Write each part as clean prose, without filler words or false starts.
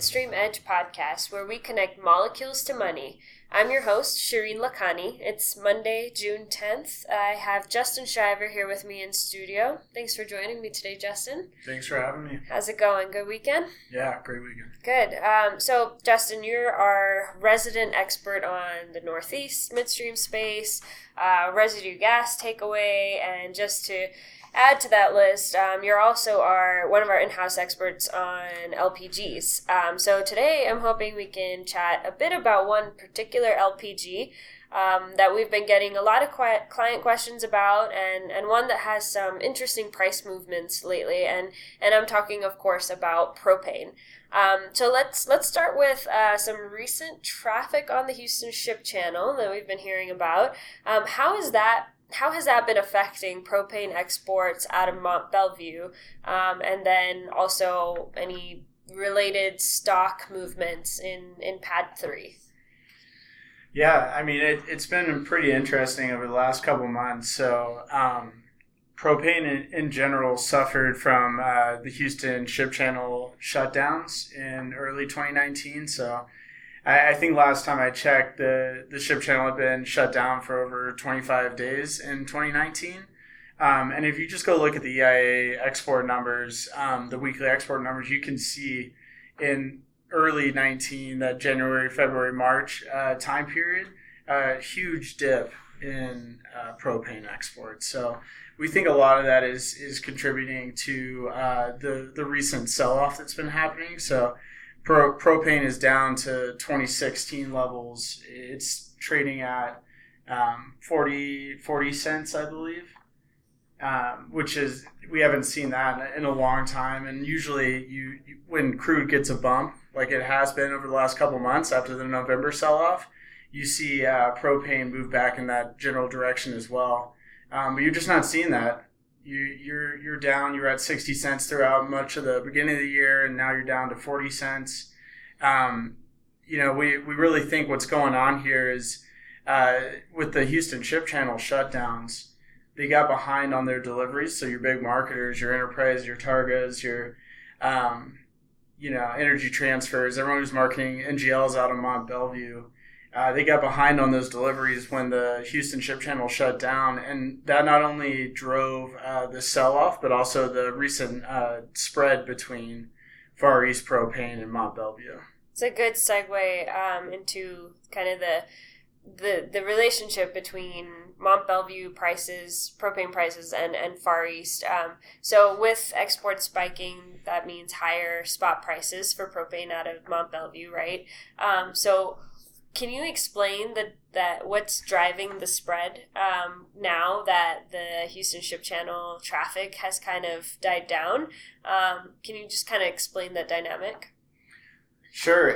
Midstream Edge podcast, where we connect molecules to money. I'm your host, Shireen Lakhani. It's Monday, June 10th. I have Justin Shriver here with me in studio. Thanks for joining me today, Justin. Thanks for having me. How's it going? Good weekend? Yeah, great weekend. Good. So, Justin, you're our resident expert on the Northeast midstream space, residue gas takeaway, and just to add to that list, you're also one of our in-house experts on LPGs. So today I'm hoping we can chat a bit about one particular LPG that we've been getting a lot of client questions about, and one that has some interesting price movements lately. And I'm talking, of course, about propane. So let's start with some recent traffic on the Houston Ship Channel that we've been hearing about. How has that been affecting propane exports out of Mont Belvieu, and then also any related stock movements in PADD 3? Yeah, I mean, it's been pretty interesting over the last couple months. So propane in general suffered from the Houston Ship Channel shutdowns in early 2019. So I think last time I checked, the ship channel had been shut down for over 25 days in 2019. And if you just go look at the EIA export numbers, the weekly export numbers, you can see in early 19, that January, February, March time period, a huge dip in propane exports. So we think a lot of that is contributing to the recent sell-off that's been happening. So propane is down to 2016 levels. It's trading at 40 cents, I believe, which is, we haven't seen that in a long time. And usually you when crude gets a bump, like it has been over the last couple months after the November sell-off, you see propane move back in that general direction as well. But you're just not seeing that. You're down. You're at 60 cents throughout much of the beginning of the year, and now you're down to 40 cents. We really think what's going on here is with the Houston Ship Channel shutdowns, they got behind on their deliveries. So your big marketers, your Enterprise, your Targas, your Energy Transfers, everyone who's marketing NGLs out of Mont Belvieu, they got behind on those deliveries when the Houston Ship Channel shut down, and that not only drove the sell-off, but also the recent spread between Far East propane and Mont Belvieu. It's a good segue into kind of the relationship between Mont Belvieu prices, propane prices, and Far East. So with exports spiking, that means higher spot prices for propane out of Mont Belvieu, right? So can you explain that what's driving the spread now that the Houston Ship Channel traffic has kind of died down? Can you just kind of explain that dynamic? Sure.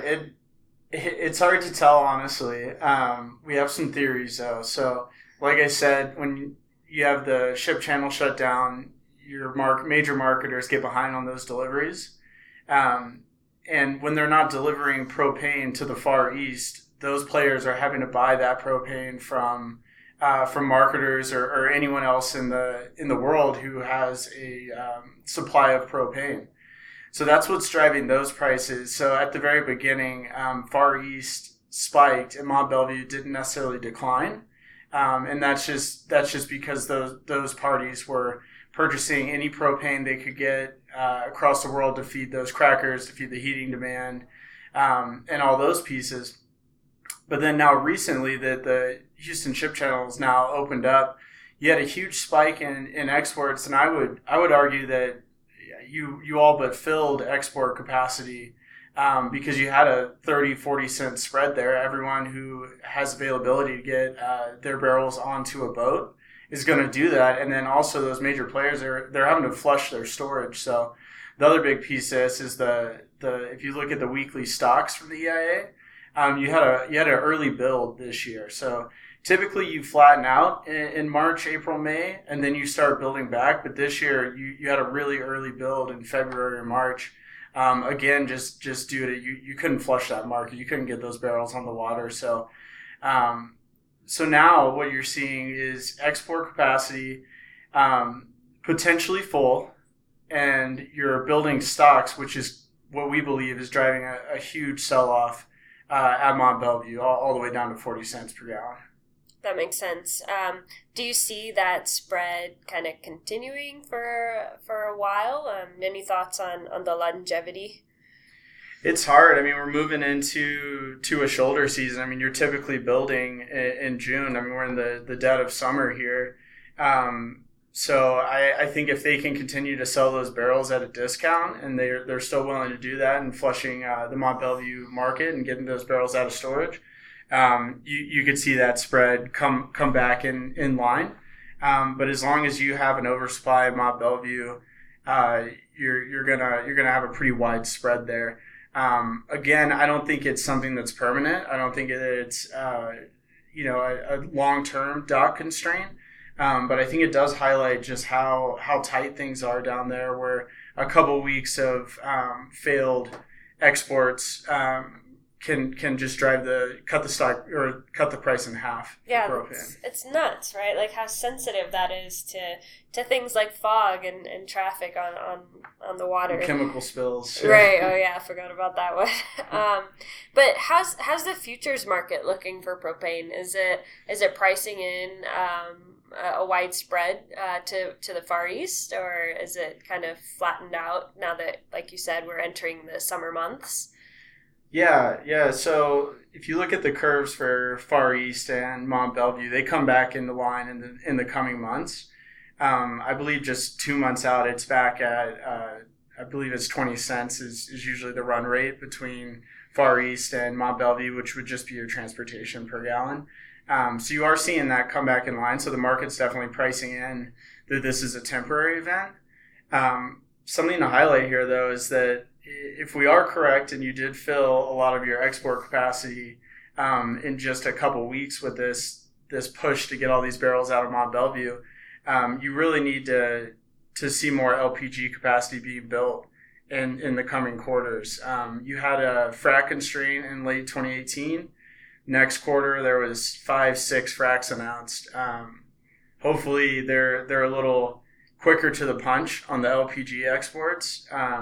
It's hard to tell, honestly. We have some theories, though. So, like I said, when you have the ship channel shut down, your major marketers get behind on those deliveries. And when they're not delivering propane to the Far East, those players are having to buy that propane from marketers or anyone else in the world who has a supply of propane. So that's what's driving those prices. So at the very beginning, Far East spiked and Mont Belvieu didn't necessarily decline, and that's just because those parties were purchasing any propane they could get across the world to feed those crackers, to feed the heating demand, and all those pieces. But then now recently that the Houston Ship Channel is now opened up, you had a huge spike in exports, and I would argue that you all but filled export capacity because you had a 30-40 cent spread there. Everyone who has availability to get their barrels onto a boat is going to do that, and then also those major players they're having to flush their storage. So the other big piece of this is the if you look at the weekly stocks from the EIA. You had an early build this year. So typically you flatten out in March, April, May, and then you start building back. But this year you had a really early build in February or March. Again, just due to you couldn't flush that market. You couldn't get those barrels on the water. So now what you're seeing is export capacity potentially full, and you're building stocks, which is what we believe is driving a huge sell-off at Mont Belvieu, all the way down to 40 cents per gallon. That makes sense. Do you see that spread kind of continuing for a while? Any thoughts on the longevity? It's hard. I mean, we're moving into a shoulder season. I mean, you're typically building in June. I mean, we're in the dead of summer here. So I think if they can continue to sell those barrels at a discount, and they're still willing to do that and flushing the Mont Belvieu market and getting those barrels out of storage, you could see that spread come back in line. But as long as you have an oversupply of Mont Belvieu, you're gonna have a pretty wide spread there. Again, I don't think it's something that's permanent. I don't think it's a long-term dock constraint. But I think it does highlight just how tight things are down there, where a couple weeks of failed exports can just cut the price in half. Yeah, it's nuts, right? Like how sensitive that is to things like fog and traffic on the water. Chemical spills. Right. Oh yeah, I forgot about that one. But how's the futures market looking for propane? Is it pricing in a wide spread to the Far East, or is it kind of flattened out now that, like you said, we're entering the summer months? Yeah. So if you look at the curves for Far East and Mont Belvieu, they come back into line in the coming months. I believe just 2 months out, it's back at I believe it's 20 cents is usually the run rate between Far East and Mont Belvieu, which would just be your transportation per gallon. So you are seeing that come back in line. So the market's definitely pricing in that this is a temporary event. Something to highlight here, though, is that if we are correct and you did fill a lot of your export capacity in just a couple weeks with this push to get all these barrels out of Mont Belvieu, you really need to see more LPG capacity being built in the coming quarters. You had a frac constraint in late 2018. Next quarter, there was 5-6 fracs announced. Hopefully, they're a little quicker to the punch on the LPG exports.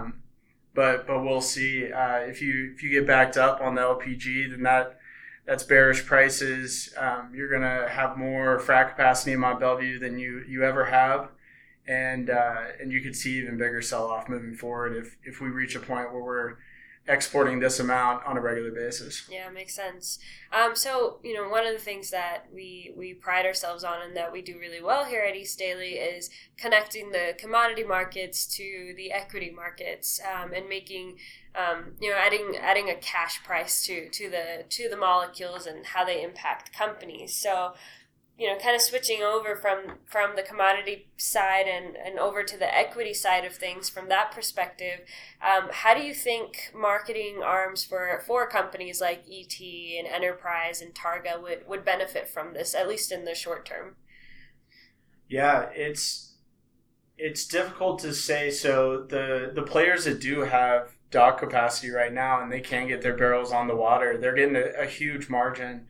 But we'll see. If you get backed up on the LPG, then that's bearish prices. You're gonna have more frac capacity in Mont Belvieu than you ever have, and you could see even bigger sell off moving forward if we reach a point where we're exporting this amount on a regular basis. Yeah, makes sense. So, one of the things that we pride ourselves on and that we do really well here at East Daily is connecting the commodity markets to the equity markets, and making, adding a cash price to the molecules and how they impact companies. So, kind of switching over from the commodity side and over to the equity side of things from that perspective, how do you think marketing arms for companies like ET and Enterprise and Targa would benefit from this, at least in the short term? Yeah, it's difficult to say. So the players that do have dock capacity right now and they can get their barrels on the water, they're getting a huge margin.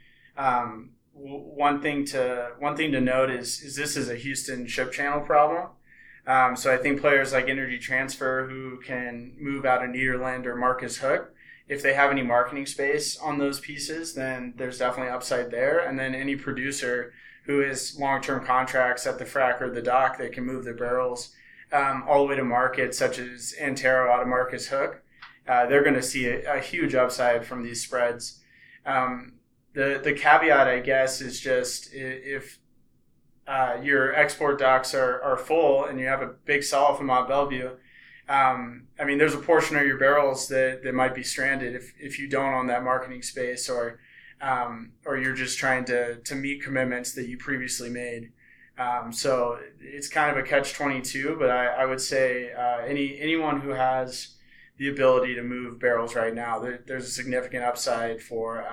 One thing to note is this is a Houston ship channel problem. So I think players like Energy Transfer, who can move out of Nederland or Marcus Hook, if they have any marketing space on those pieces, then there's definitely upside there. And then any producer who has long-term contracts at the frac or the dock that can move their barrels all the way to markets such as Antero out of Marcus Hook, they're going to see a huge upside from these spreads. The caveat, I guess, is just if your export docks are full and you have a big sell-off in Mont Belvieu, there's a portion of your barrels that might be stranded if you don't own that marketing space or you're just trying to meet commitments that you previously made. So it's kind of a catch-22, but I would say anyone who has the ability to move barrels right now, there's a significant upside for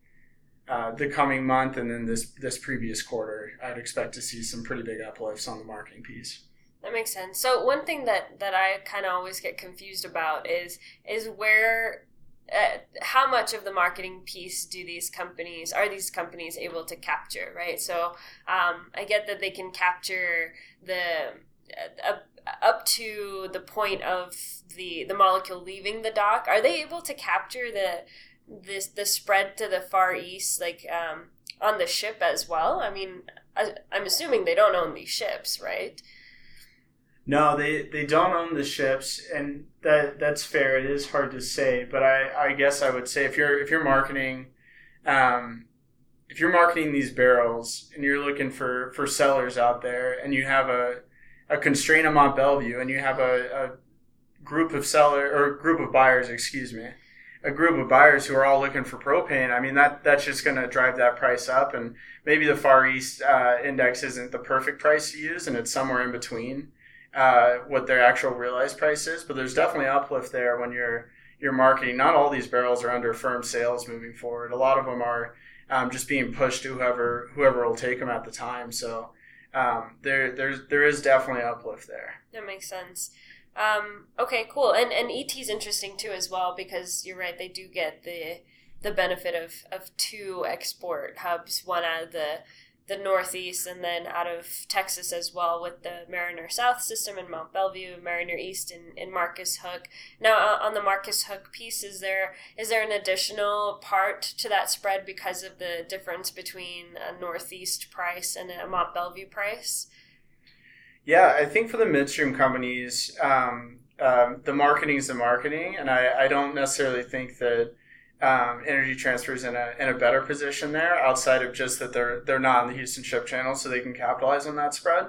the coming month, and then this previous quarter, I'd expect to see some pretty big uplifts on the marketing piece. That makes sense. So one thing that I kind of always get confused about is where, how much of the marketing piece are these companies able to capture, right? So I get that they can capture up to the point of the molecule leaving the dock, are they able to capture the spread to the Far East, like on the ship as well? I mean, I'm assuming they don't own these ships, right? No, they don't own the ships, and that's fair. It is hard to say, but I guess I would say if you're marketing, if you're marketing these barrels and you're looking for sellers out there, and you have a constraint on Mont Belvieu, and you have a group of buyers, a group of buyers who are all looking for propane, I mean, that's just going to drive that price up. And maybe the Far East index isn't the perfect price to use, and it's somewhere in between what their actual realized price is. But there's definitely uplift there when you're marketing. Not all these barrels are under firm sales moving forward. A lot of them are just being pushed to whoever will take them at the time. So there is definitely uplift there. That makes sense. Okay, cool. And ET's interesting too as well, because you're right, they do get the benefit of two export hubs, one out of the Northeast and then out of Texas as well, with the Mariner South system in Mont Belvieu, Mariner East in Marcus Hook. Now, on the Marcus Hook piece, is there an additional part to that spread because of the difference between a Northeast price and a Mont Belvieu price? Yeah, I think for the midstream companies, the marketing is the marketing, and I don't necessarily think that Energy Transfer is in a better position there, outside of just that they're not in the Houston Ship Channel, so they can capitalize on that spread.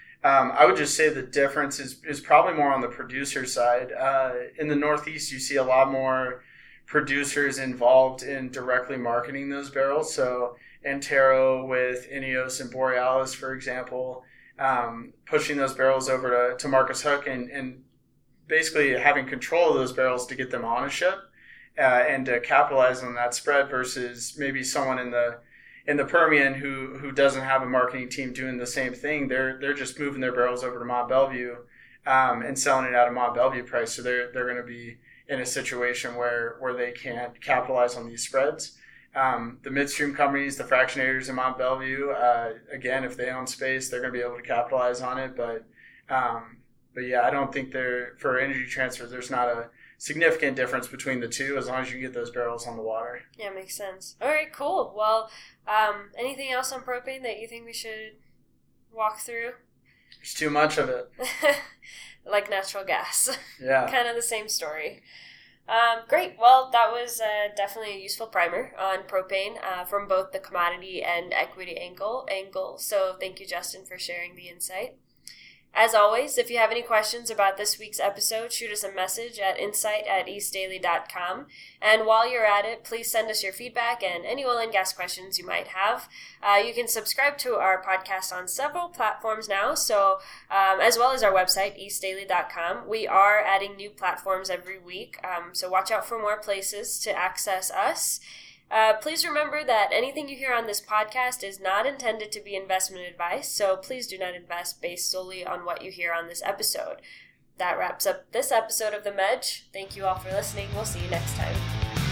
I would just say the difference is probably more on the producer side. In the Northeast, you see a lot more producers involved in directly marketing those barrels. So Antero with Ineos and Borealis, for example, pushing those barrels over to Marcus Hook and basically having control of those barrels to get them on a ship. And to capitalize on that spread versus maybe someone in the Permian who doesn't have a marketing team doing the same thing. They're just moving their barrels over to Mont Belvieu and selling it at a Mont Belvieu price. So they're going to be in a situation where they can't capitalize on these spreads. The midstream companies, the fractionators in Mont Belvieu, again, if they own space, they're going to be able to capitalize on it. But yeah, I don't think for Energy Transfer, there's not a significant difference between the two, as long as you can get those barrels on the water. Yeah, makes sense. All right, cool. Well, anything else on propane that you think we should walk through? There's too much of it. Like natural gas. Yeah. Kind of the same story. Great. Well, that was definitely a useful primer on propane from both the commodity and equity angle. So thank you, Justin, for sharing the insight. As always, if you have any questions about this week's episode, shoot us a message at insight@eastdaily.com. And while you're at it, please send us your feedback and any oil and gas questions you might have. You can subscribe to our podcast on several platforms now, so as well as our website, eastdaily.com. We are adding new platforms every week, so watch out for more places to access us. Please remember that anything you hear on this podcast is not intended to be investment advice, so please do not invest based solely on what you hear on this episode. That wraps up this episode of The Medj. Thank you all for listening. We'll see you next time.